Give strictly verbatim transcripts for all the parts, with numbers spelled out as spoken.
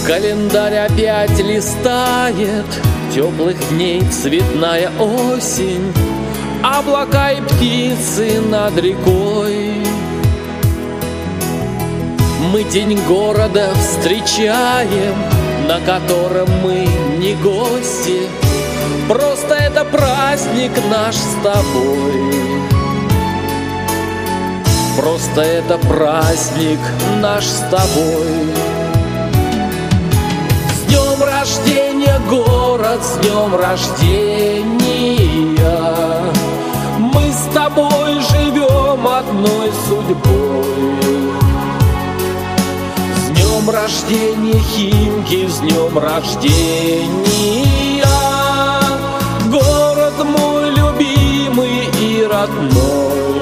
Календарь опять листает, теплых дней цветная осень, облака и птицы над рекой. Мы день города встречаем, на котором мы не гости, просто это праздник наш с тобой. Просто это праздник наш с тобой. С днем рождения, город, с днем рождения. Мы с тобой живем одной судьбой. С днем рождения, Химки, с днем рождения. Город мой любимый и родной.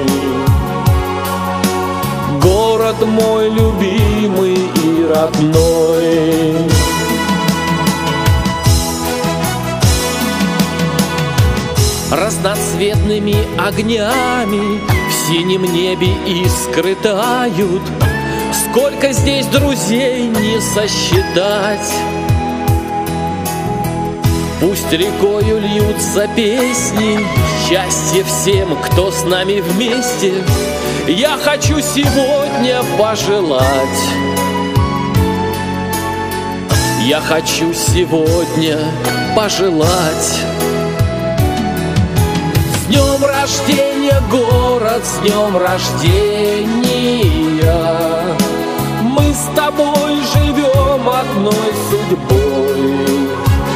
Город мой любимый и родной. Разноцветными огнями в синем небе искры тают. Сколько здесь друзей не сосчитать. Пусть рекою льются песни, счастье всем, кто с нами вместе. Я хочу сегодня пожелать. Я хочу сегодня пожелать. С днем рождения, город, с днем рождения. Мы с тобой живем одной судьбой.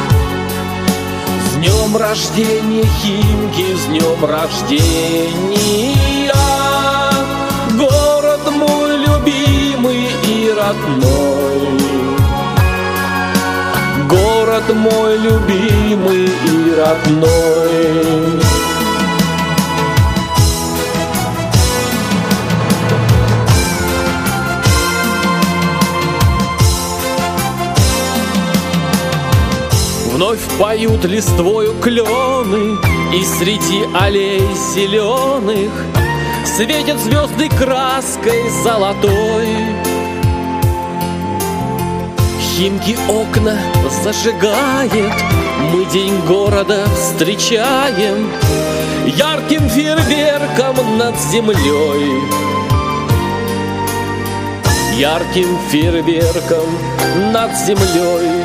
С днем рождения, Химки, с днем рождения. Город мой любимый и родной. Город мой любимый и родной. Вновь поют листвою клены, и среди аллей зеленых светят звезды краской золотой. Химки окна зажигает, мы день города встречаем ярким фейерверком над землей. Ярким фейерверком над землей.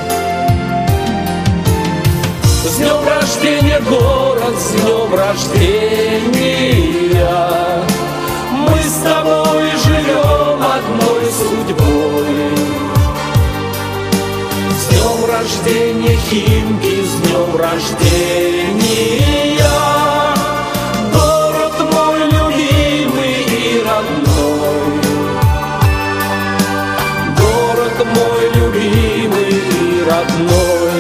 С днем рождения, город, с днем рождения. Мы с тобой живем одной судьбой. С днем рождения, Химки, с днем рождения. Город мой любимый и родной. Город мой любимый и родной.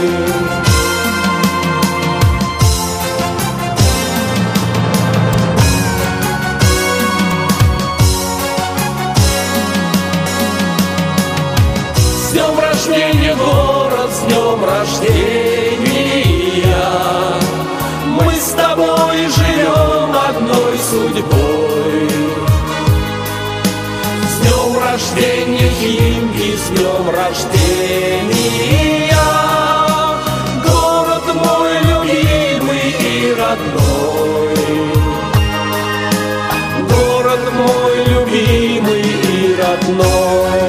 С днем рождения, город, с днем рождения. Мы с тобой живем одной судьбой. С днем рождения, Химки, с днем рождения. Город мой любимый и родной. Город мой любимый и родной.